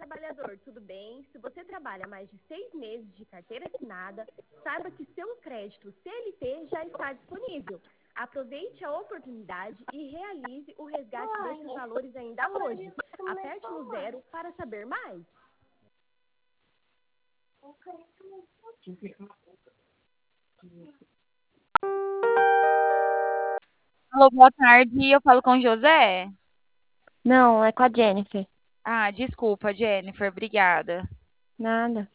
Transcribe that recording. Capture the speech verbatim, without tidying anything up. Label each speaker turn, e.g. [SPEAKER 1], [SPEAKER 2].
[SPEAKER 1] trabalhador, tudo bem? Se você trabalha mais de seis meses de carteira assinada, saiba que seu crédito C L T já está disponível. Aproveite a oportunidade e realize o resgate desses valores ainda hoje. Aperte no zero para saber mais.
[SPEAKER 2] Alô, boa tarde. Eu falo com o José?
[SPEAKER 3] Não, é com a Jennifer.
[SPEAKER 2] Ah, desculpa, Jennifer. Obrigada.
[SPEAKER 3] Nada.